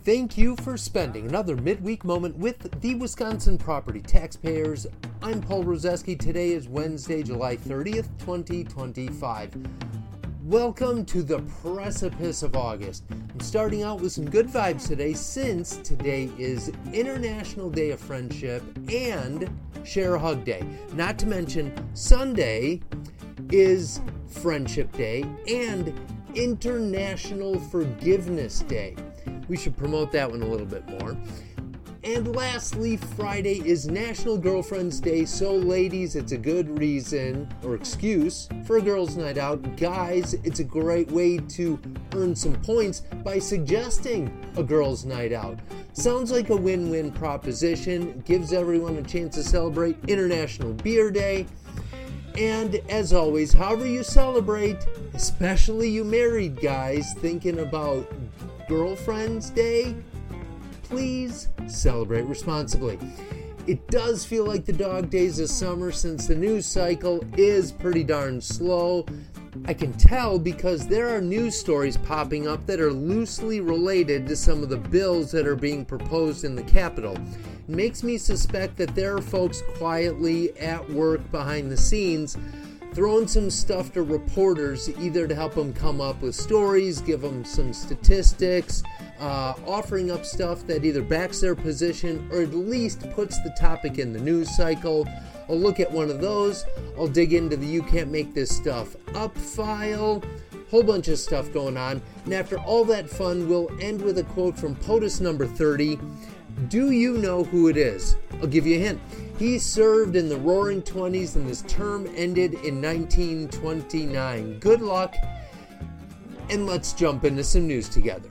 Thank you for spending another midweek moment with the Wisconsin Property Taxpayers. I'm Paul Rozeski. Today is Wednesday, July 30th, 2025. Welcome to the precipice of August. I'm starting out with some good vibes today since today is International Day of Friendship and Share a Hug Day. Not to mention Sunday is Friendship Day and International Forgiveness Day. We should promote that one a little bit more. And lastly, Friday is National Girlfriend's Day. So ladies, it's a good reason or excuse for a girls' night out. Guys, it's a great way to earn some points by suggesting a girls' night out. Sounds like a win-win proposition. Gives everyone a chance to celebrate International Beer Day. And as always, however you celebrate, especially you married guys thinking about Girlfriend's Day, please celebrate responsibly. It does feel like the dog days of summer since the news cycle is pretty darn slow. I can tell because there are news stories popping up that are loosely related to some of the bills that are being proposed in the Capitol. It makes me suspect that there are folks quietly at work behind the scenes throwing some stuff to reporters, either to help them come up with stories, give them some statistics, offering up stuff that either backs their position or at least puts the topic in the news cycle. I'll look at one of those. I'll dig into the "you can't make this stuff up" file. Whole bunch of stuff going on. And after all that fun, we'll end with a quote from POTUS number 30. Do you know who it is? I'll give you a hint. He served in the Roaring '20s and his term ended in 1929. Good luck, and let's jump into some news together.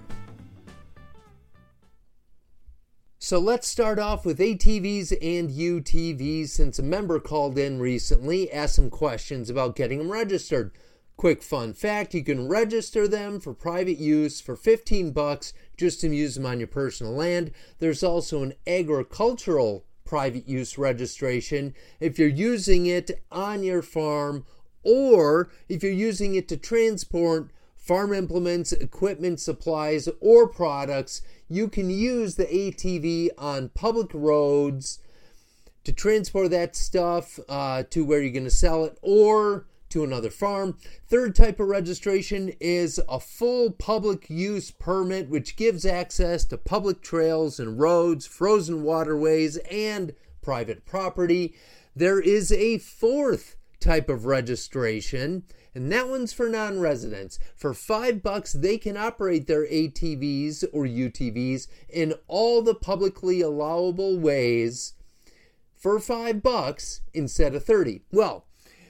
So let's start off with ATVs and UTVs since a member called in recently, asked some questions about getting them registered. Quick fun fact, you can register them for private use for $15 just to use them on your personal land. There's also an agricultural private use registration if you're using it on your farm or if you're using it to transport farm implements, equipment, supplies, or products. You can use the ATV on public roads to transport that stuff to where you're going to sell it or to another farm. Third type of registration is a full public use permit, which gives access to public trails and roads, frozen waterways, and private property. There is a fourth type of registration, and that one's for non-residents. For $5, they can operate their ATVs or UTVs in all the publicly allowable ways for $5 instead of $30. Well,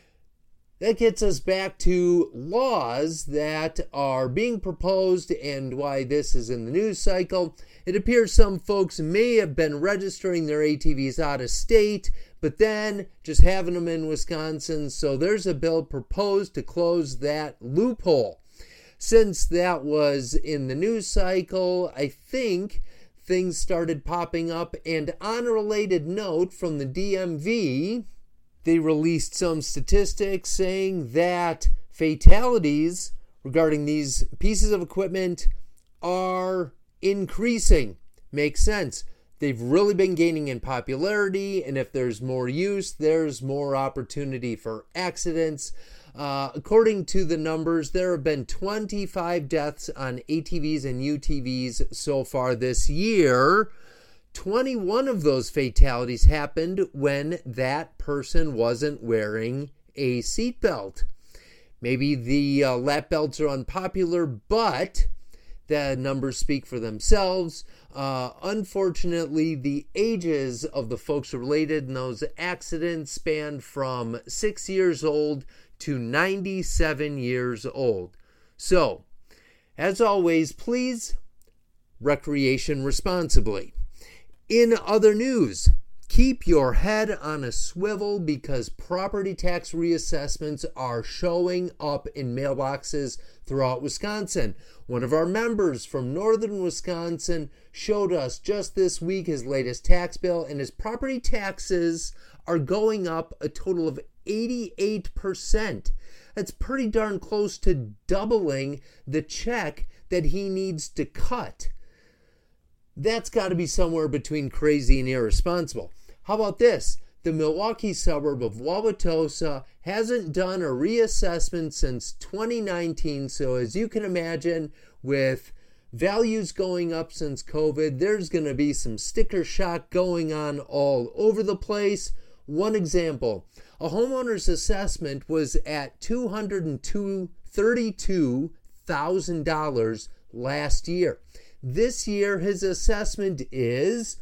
that gets us back to laws that are being proposed and why this is in the news cycle. It appears some folks may have been registering their ATVs out of state, but then just having them in Wisconsin. So there's a bill proposed to close that loophole. Since that was in the news cycle, I think things started popping up. And on a related note from the DMV, they released some statistics saying that fatalities regarding these pieces of equipment are increasing. Makes sense. They've really been gaining in popularity, and if there's more use, there's more opportunity for accidents. According to the numbers, there have been 25 deaths on ATVs and UTVs so far this year. 21 of those fatalities happened when that person wasn't wearing a seatbelt. Maybe the lap belts are unpopular, but the numbers speak for themselves. Unfortunately, the ages of the folks related in those accidents span from 6 years old to 97 years old. So, as always, please recreation responsibly. In other news, keep your head on a swivel because property tax reassessments are showing up in mailboxes throughout Wisconsin. One of our members from northern Wisconsin showed us just this week his latest tax bill, and his property taxes are going up a total of 88%. That's pretty darn close to doubling the check that he needs to cut. That's got to be somewhere between crazy and irresponsible. How about this? The Milwaukee suburb of Wauwatosa hasn't done a reassessment since 2019. So as you can imagine, with values going up since COVID, there's going to be some sticker shock going on all over the place. One example, a homeowner's assessment was at $232,000 last year. This year, his assessment is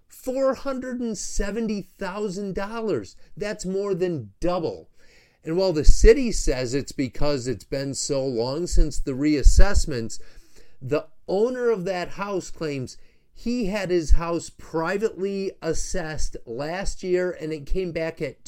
$470,000. That's more than double. And while the city says it's because it's been so long since the reassessments, the owner of that house claims he had his house privately assessed last year and it came back at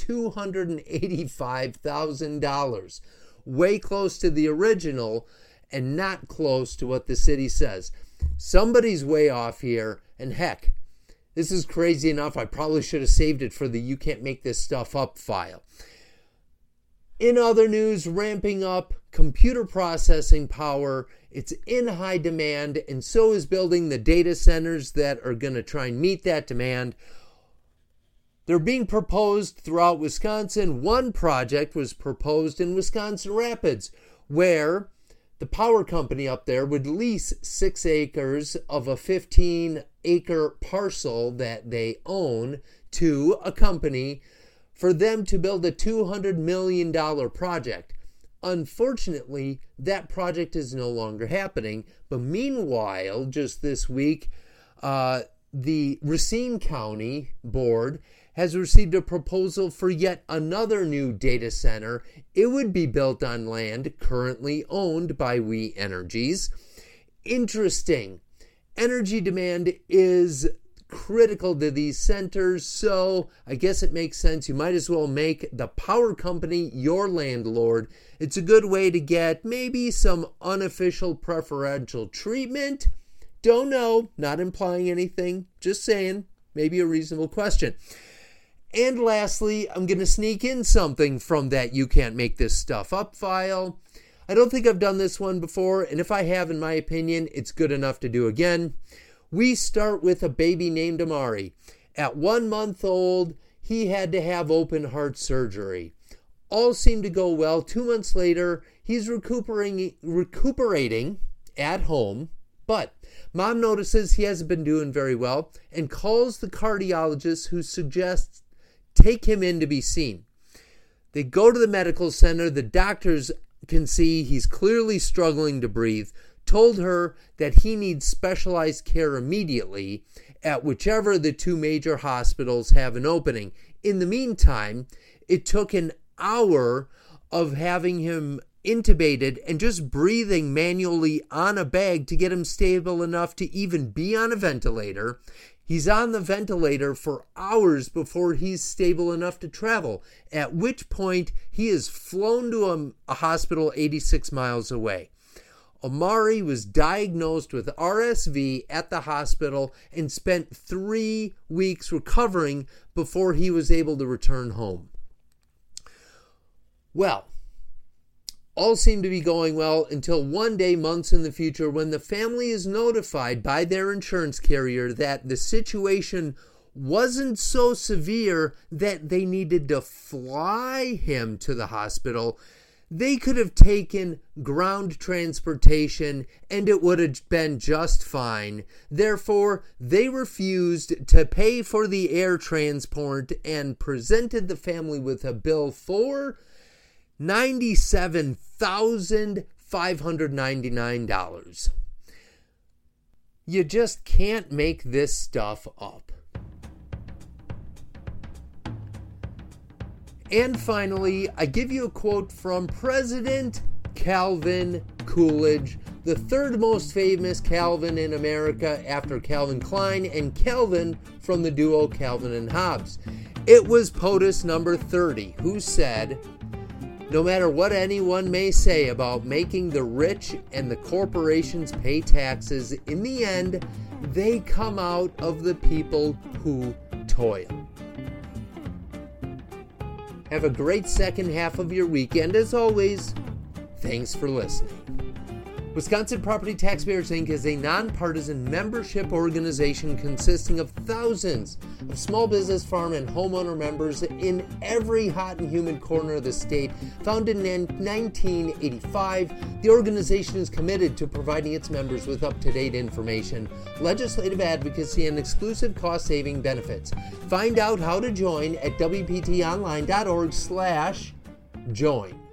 $285,000. Way close to the original and not close to what the city says. Somebody's way off here, and heck, this is crazy enough. I probably should have saved it for the You Can't Make This Stuff Up file. In other news, ramping up computer processing power. It's in high demand, and so is building the data centers that are going to try and meet that demand. They're being proposed throughout Wisconsin. One project was proposed in Wisconsin Rapids, where the power company up there would lease 6 acres of a 15-acre parcel that they own to a company for them to build a $200 million project. Unfortunately, that project is no longer happening. But meanwhile, just this week, the Racine County Board has received a proposal for yet another new data center. It would be built on land currently owned by We Energies. Interesting. Energy demand is critical to these centers, so I guess it makes sense. You might as well make the power company your landlord. It's a good way to get maybe some unofficial preferential treatment. Don't know, not implying anything, just saying, maybe a reasonable question. And lastly, I'm going to sneak in something from that You Can't Make This Stuff Up file. I don't think I've done this one before, and if I have, in my opinion, it's good enough to do again. We start with a baby named Amari. At 1 month old, he had to have open heart surgery. All seemed to go well. 2 months later, he's recuperating at home, but mom notices he hasn't been doing very well and calls the cardiologist, who suggests take him in to be seen. They go to the medical center. The doctors can see he's clearly struggling to breathe, told her that he needs specialized care immediately at whichever the 2 major hospitals have an opening. In the meantime, it took an hour of having him intubated and just breathing manually on a bag to get him stable enough to even be on a ventilator. He's on the ventilator for hours before he's stable enough to travel, at which point he is flown to a hospital 86 miles away. Amari was diagnosed with RSV at the hospital and spent 3 weeks recovering before he was able to return home. Well, all seemed to be going well until one day, months in the future, when the family is notified by their insurance carrier that the situation wasn't so severe that they needed to fly him to the hospital. They could have taken ground transportation and it would have been just fine. Therefore, they refused to pay for the air transport and presented the family with a bill for $97,599. You just can't make this stuff up. And finally, I give you a quote from President Calvin Coolidge, the 3rd most famous Calvin in America after Calvin Klein and Calvin from the duo Calvin and Hobbes. It was POTUS number 30 who said, "No matter what anyone may say about making the rich and the corporations pay taxes, in the end, they come out of the people who toil." Have a great second half of your weekend. As always, thanks for listening. Wisconsin Property Taxpayers Inc. is a nonpartisan membership organization consisting of thousands of small business, farm, and homeowner members in every hot and humid corner of the state. Founded in 1985, the organization is committed to providing its members with up-to-date information, legislative advocacy, and exclusive cost-saving benefits. Find out how to join at wptonline.org/join.